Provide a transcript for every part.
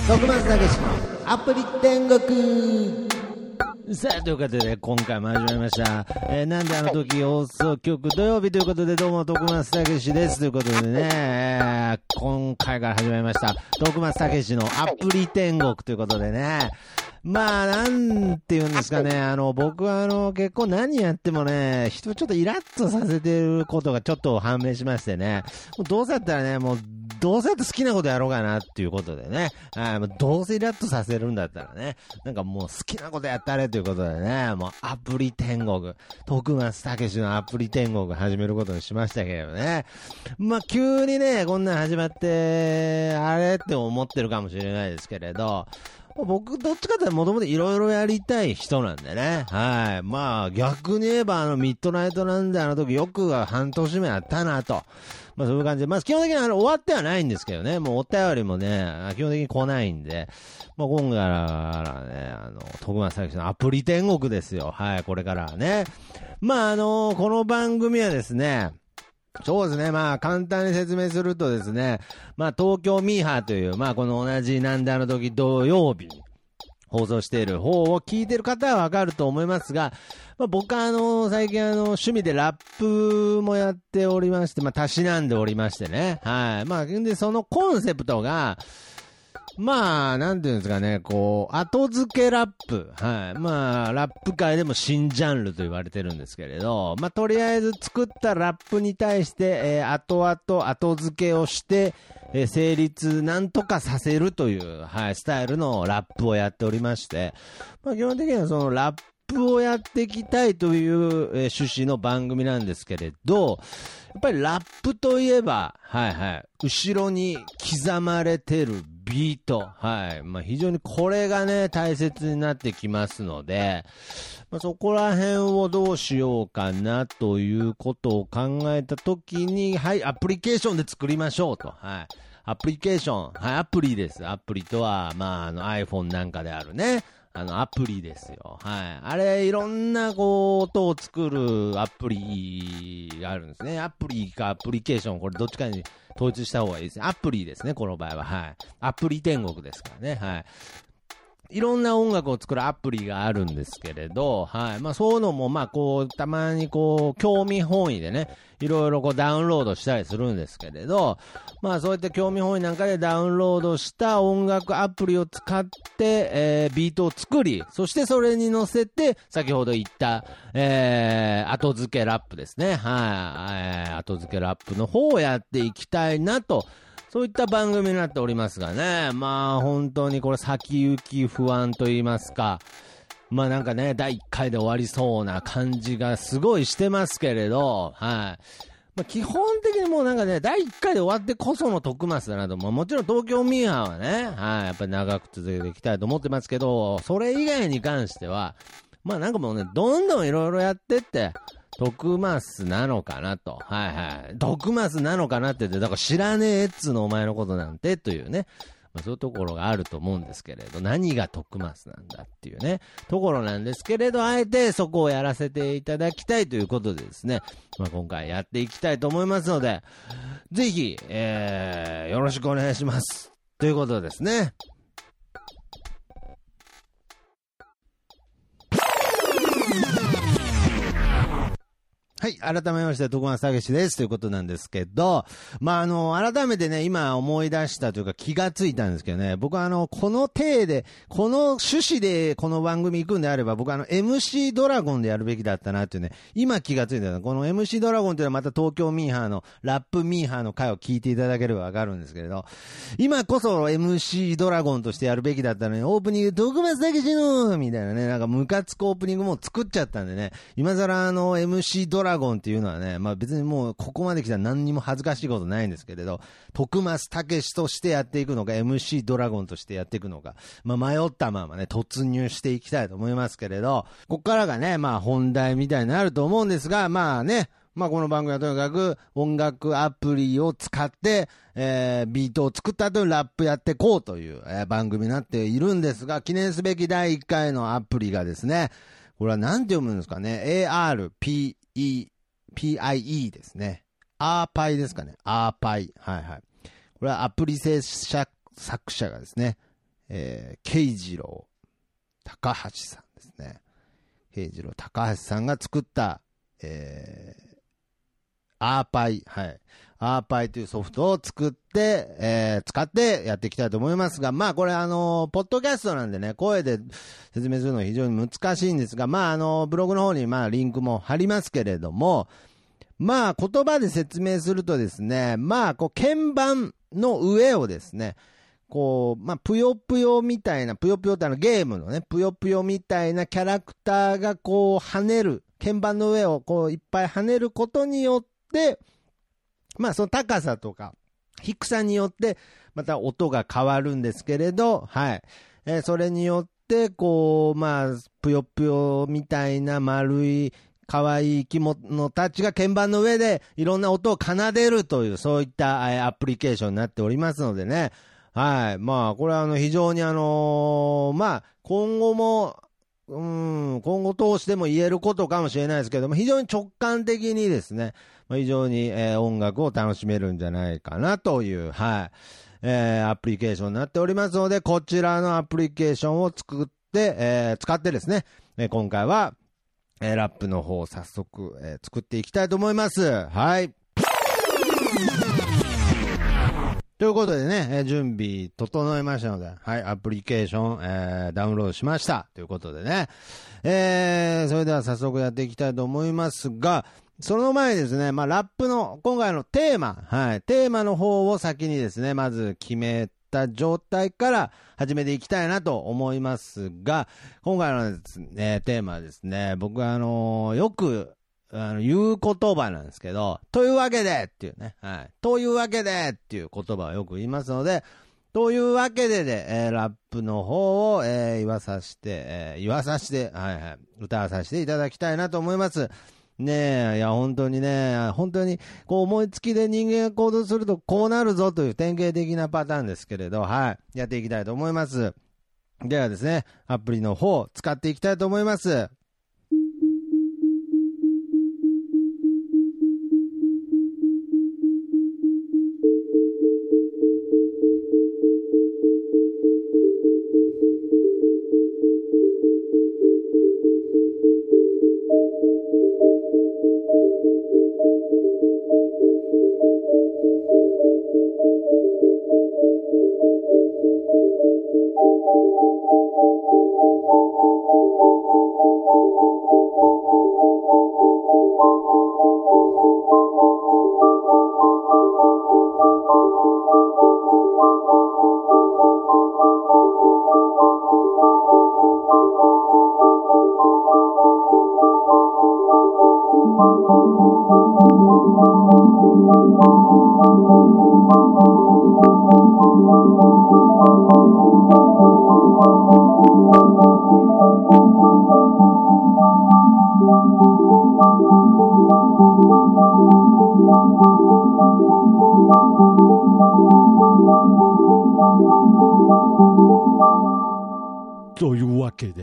徳松たけしアプリ天国。 さあ、ということで、今回も始まりました。なんであの時放送局土曜日ということで、どうも、徳松たけしです。ということでね、今回から始まりました。徳松たけしのアプリ天国ということでね、まあ、なんて言うんですかね、僕は結構何やってもね、人ちょっとイラッとさせてることがちょっと判明しましてね、もうどうせだったらね、もう、どうせだって好きなことやろうかなっていうことでね、もうどうせイラッとさせるんだったらね、なんかもう好きなことやったれということでね、もうアプリ天国、徳松たけしのアプリ天国始めることにしましたけどね。まあ、急にね、こんなん始まって、あれって思ってるかもしれないですけれど、僕、どっちかってもともといろいろやりたい人なんでね。はい。まあ、逆に言えばミッドナイトなんで時よく半年目やったなと。まあそういう感じで。まあ基本的に終わってはないんですけどね。もうお便りもね、基本的に来ないんで。まあ今回からね、徳松たけしのアプリ天国ですよ。はい、これからはね。まあこの番組はですね、そうですね。まあ、簡単に説明するとですね、まあ、東京ミーハーという、まあ、この同じなんであの時土曜日に放送している方を聞いてる方はわかると思いますが、まあ、僕は最近趣味でラップもやっておりまして、まあ、たしなんでおりましてね。はい。まあ、で、そのコンセプトが、まあ、なんていうんですかね、こう、後付けラップ。はい。まあ、ラップ界でも新ジャンルと言われてるんですけれど、まあ、とりあえず作ったラップに対して、後付けをして、成立なんとかさせるという、はい、スタイルのラップをやっておりまして、まあ、基本的にはそのラップをやっていきたいという、趣旨の番組なんですけれど、やっぱりラップといえば、はいはい、後ろに刻まれてるビート、はい、まあ非常にこれがね、大切になってきますので、まあ、そこら辺をどうしようかなということを考えたときに、はい、アプリケーションで作りましょうと、はい。アプリケーション、はい、アプリです。アプリとは、まあ、iPhone なんかであるね、アプリですよ。はい。あれ、いろんな、こう、音を作るアプリがあるんですね。アプリかアプリケーション、これどっちかに統一した方がいいですね。アプリですね、この場合は。はい。アプリ天国ですからね。はい。いろんな音楽を作るアプリがあるんですけれど、はい。まあそういうのも、まあこう、たまにこう、興味本位でね、いろいろこうダウンロードしたりするんですけれど、まあそういった興味本位なんかでダウンロードした音楽アプリを使って、ビートを作り、そしてそれに乗せて、先ほど言った、後付けラップですね。はい。後付けラップの方をやっていきたいなと、そういった番組になっておりますがね。まあ本当にこれ先行き不安と言いますか。まあなんかね、第1回で終わりそうな感じがすごいしてますけれど、はい。まあ基本的にもうなんかね、第1回で終わってこその徳松だなと。まあもちろん東京ミーハーはね、はい。やっぱり長く続けていきたいと思ってますけど、それ以外に関しては、まあなんかもうね、どんどんいろいろやってって、徳松なのかなと。はいはい。徳松なのかなって言って、だから知らねえっつのお前のことなんてというね。まあ、そういうところがあると思うんですけれど、何が徳松なんだっていうね、ところなんですけれど、あえてそこをやらせていただきたいということでですね、まあ、今回やっていきたいと思いますので、ぜひ、よろしくお願いします。ということですね。はい。改めまして、徳松たけしです。ということなんですけど、まあ、改めてね、今思い出したというか気がついたんですけどね、僕はこの体で、この趣旨でこの番組行くんであれば、僕はMC ドラゴンでやるべきだったなっていうね、今気がついたの。この MC ドラゴンっていうのはまた東京ミーハーの、ラップミーハーの回を聞いていただければわかるんですけれど、今こそ MC ドラゴンとしてやるべきだったのに、オープニング、徳松たけしのみたいなね、なんかムカつくオープニングも作っちゃったんでね、今更MC ドラゴンっていうのはね、まあ別にもうここまで来たら何にも恥ずかしいことないんですけれど、徳松たけしとしてやっていくのか、MC ドラゴンとしてやっていくのか、まあ迷ったままね、突入していきたいと思いますけれど、こっからがね、まあ本題みたいになると思うんですが、まあね、まあこの番組はとにかく音楽アプリを使って、ビートを作った後にラップやっていこうという、番組になっているんですが、記念すべき第1回のアプリがですね、これは何て読むんですかね、ARPIE ですね。アーパイですかね。アーパイ。はいはい。これはアプリ制作者がですね、 慶次郎高橋さんですね。慶次郎高橋さんが作った、アーパイ、はい。アーパイというソフトを作って、使ってやっていきたいと思いますが、まあこれポッドキャストなんでね、声で説明するのは非常に難しいんですが、まあブログの方にまあリンクも貼りますけれども、まあ言葉で説明するとですね、まあこう鍵盤の上をですね、こう、まあぷよぷよみたいな、ぷよぷよってゲームのね、ぷよぷよみたいなキャラクターがこう跳ねる、鍵盤の上をこういっぱい跳ねることによって、まあその高さとか低さによってまた音が変わるんですけれど、はい。それによってこう、まあぷよぷよみたいな丸い可愛い生き物たちが鍵盤の上でいろんな音を奏でるという、そういったアプリケーションになっておりますのでね。はい。まあこれは非常にまあ今後も今後通しても言えることかもしれないですけども、非常に直感的にですね、非常に、音楽を楽しめるんじゃないかなという、はい、アプリケーションになっておりますので、こちらのアプリケーションを作って、使ってですね、今回は、ラップの方を早速、作っていきたいと思います。はい。ということでね、準備整えましたので、はい、アプリケーション、ダウンロードしました。ということでね、それでは早速やっていきたいと思いますが、その前にですね、まあ、ラップの、今回のテーマ、はい、テーマの方を先にですね、まず決めた状態から始めていきたいなと思いますが、今回のですね、テーマはですね、僕はよく、言う言葉なんですけど、というわけでっていうね、はい、というわけでっていう言葉をよく言いますので、というわけでラップの方を、言わさして、はいはい、歌わさせていただきたいなと思います。ねえ、いや本当にね、本当にこう思いつきで人間が行動するとこうなるぞという典型的なパターンですけれど、はい、やっていきたいと思います。ではですね、アプリの方使っていきたいと思います。というわけ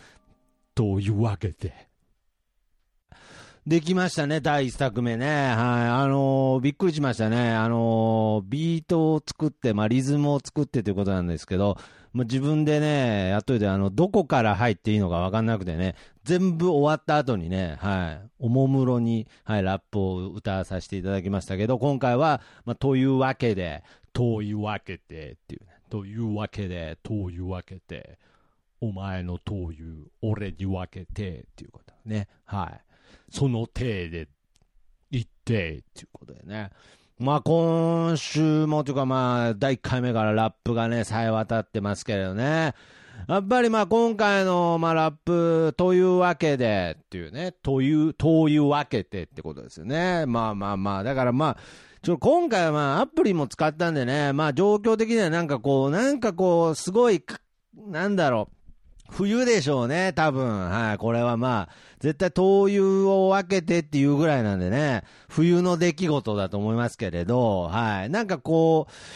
でできましたね、第一作目ね。はい。びっくりしましたね。ビートを作って、まあ、リズムを作ってということなんですけど、まあ、自分でね、やっといて、どこから入っていいのかわかんなくてね、全部終わった後にね、はい。おもむろに、はい、ラップを歌わさせていただきましたけど、今回は、まあ、というわけでっていうね、というわけで、お前のという、俺に分けて、っていうことね。はい。その体で言ってっていうことでね。まあ今週もというかまあ第1回目からラップがね冴え渡ってますけれどね。やっぱりまあ今回のまあラップというわけでっていうね、というわけでってことですよね。まあだからまあ今回はまあアプリも使ったんでね、まあ状況的にはなんかこうすごいなんだろう。冬でしょうね、多分。はい。これはまあ、絶対灯油を分けてっていうぐらいなんでね、冬の出来事だと思いますけれど、はい。なんかこう、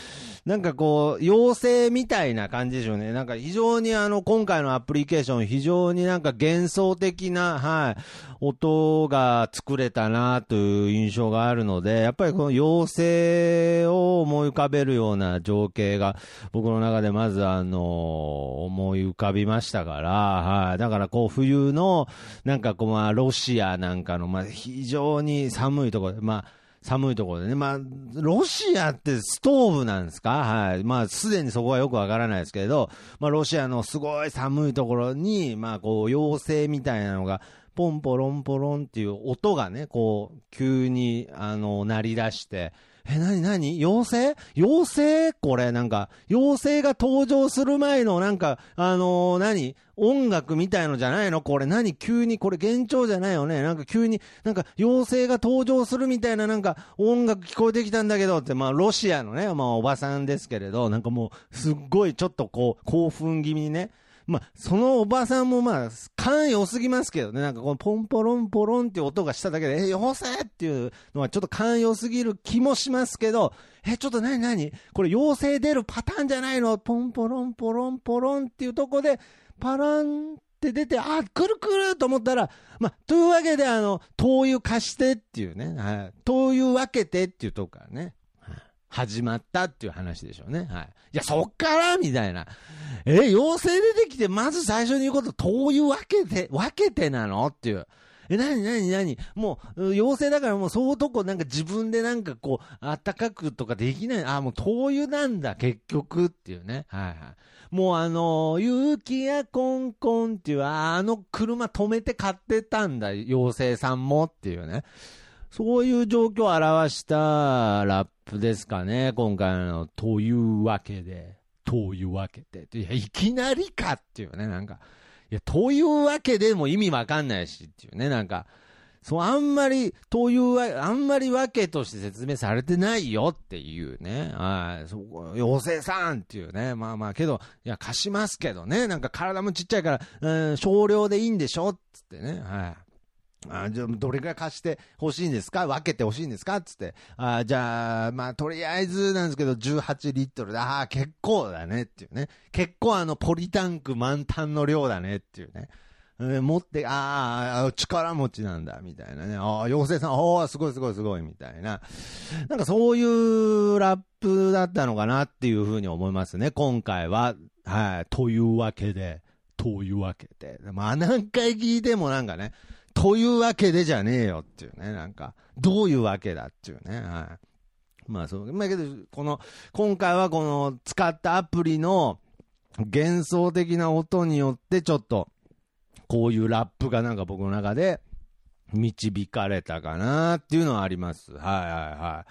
なんかこう、妖精みたいな感じでしょうね。なんか非常に今回のアプリケーション、非常になんか幻想的な、はい、音が作れたなという印象があるので、やっぱりこの妖精を思い浮かべるような情景が、僕の中でまず思い浮かびましたから、はい。だからこう、冬の、なんかこう、まあ、ロシアなんかの、まあ、非常に寒いところで、まあ、寒いところでね。まあ、ロシアってストーブなんですか？はい。まあ、すでにそこはよくわからないですけれど、まあ、ロシアのすごい寒いところに、まあ、こう、妖精みたいなのが、ポンポロンポロンっていう音がね、こう、急に、鳴り出して、妖精これなんか、妖精が登場する前のなんか、音楽みたいのじゃないのこれ急に、これ幻聴じゃないよねなんか急に、なんか妖精が登場するみたいななんか音楽聞こえてきたんだけどって、まあロシアのね、まあおばさんですけれど、なんかもう、すっごいちょっとこう、興奮気味にね、まあ、そのおばさんもまあ、勘良すぎますけどね。なんかこのポンポロンポロンっていう音がしただけで、妖精っていうのはちょっと勘良すぎる気もしますけど、ちょっと何これ妖精出るパターンじゃないのポンポロンポロンポロンっていうとこで、パランって出て、くるくると思ったら、まあ、というわけで灯油貸してっていうね、はい。灯油分けてっていうとこからね。始まったっていう話でしょうね。はい。いや、そっからみたいな。妖精出てきて、まず最初に言うこと、灯油分けてなのっていう。何もう、妖精だからもうそういうとこなんか自分でなんかこう、あったかくとかできない。もう灯油なんだ、結局っていうね。はいはい。もう雪やコンコンっていう、車止めて買ってたんだ、妖精さんもっていうね。そういう状況を表したラップですかね、今回の。というわけで、いや、いきなりかっていうね、なんか。いや、というわけでも意味わかんないしっていうね、なんか。あんまりわけとして説明されてないよっていうね。妖精さんっていうね。まあ、けど、いや、貸しますけどね。なんか体もちっちゃいから、少量でいいんでしょつってね。はい。じゃあ、どれくらい貸して欲しいんですか分けて欲しいんですかつって。じゃあ、まあ、とりあえずなんですけど、18リットルだ。結構だねっていうね。結構ポリタンク満タンの量だねっていうね。持って、力持ちなんだ、みたいなね。妖精さん、すごい、みたいな。なんかそういうラップだったのかなっていうふうに思いますね、今回は。はい。というわけで。まあ、何回聞いてもなんかね、というわけでじゃねえよっていうね、なんか、どういうわけだっていうね、はい。まあそう、まあけど、今回はこの使ったアプリの幻想的な音によってちょっと、こういうラップがなんか僕の中で導かれたかなっていうのはあります。はい。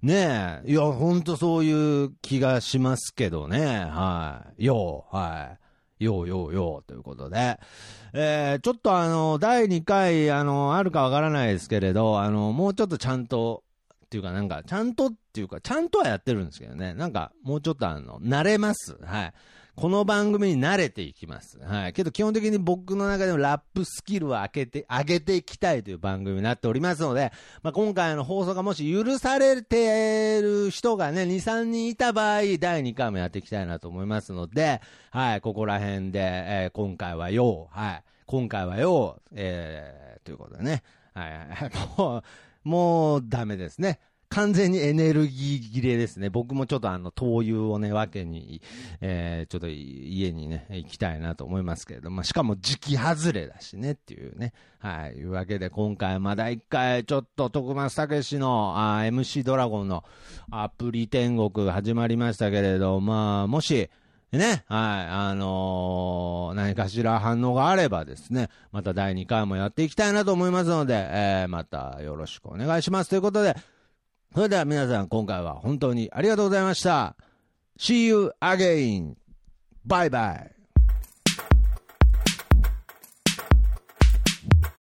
ねえ、いや、ほんとそういう気がしますけどね、はい。はい。よーということで、ちょっと第2回、あるかわからないですけれど、もうちょっとちゃんと、っていうかなんか、ちゃんとはやってるんですけどね、なんか、もうちょっと慣れます。はい。この番組に慣れていきます。はい。けど基本的に僕の中でもラップスキルを上げていきたいという番組になっておりますので、まあ、今回の放送がもし許されている人がね、2、3人いた場合、第2回もやっていきたいなと思いますので、はい、ここら辺で、今回はということでね、はい、もうダメですね。完全にエネルギー切れですね。僕もちょっと灯油をね、分けに、ちょっと家にね、行きたいなと思いますけれども、しかも時期外れだしねっていうね。はい。いうわけで今回まだ一回ちょっと徳松武史のMC ドラゴンのアプリ天国始まりましたけれど、まあ、もし、ね、はい、何かしら反応があればですね、また第2回もやっていきたいなと思いますので、またよろしくお願いしますということで、それでは皆さん今回は本当にありがとうございました。See you again. Bye bye.